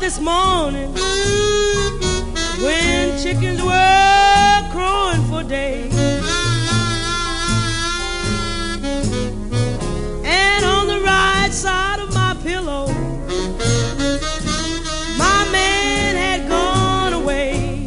this morning when chickens were crowing for day. And on the right side of my pillow, my man had gone away.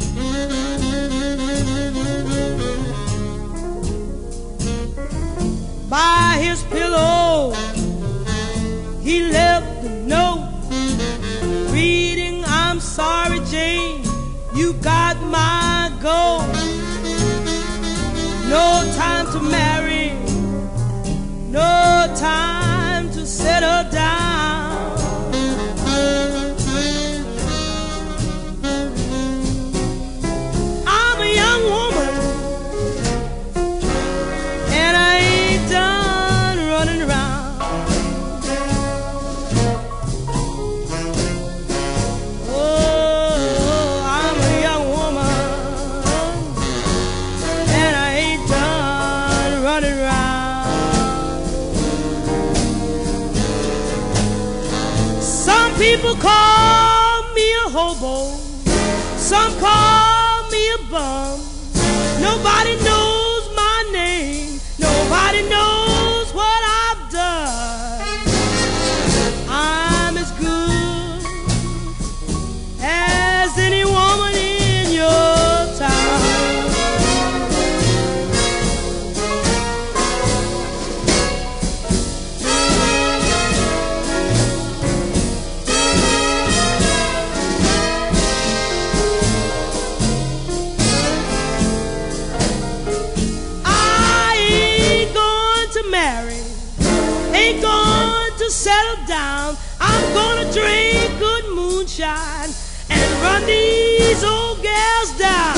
By his pillow he left a note reading, "I'm sorry, Jane, you got my gold. No time to marry, no time to settle down. I'm a young woman and I ain't done running around. People call me a hobo, some call me a bum. Nobody knows my name, nobody knows what I've done. I'm as good as any woman in your town. Ain't going to settle down. I'm gonna drink good moonshine and run these old gals down.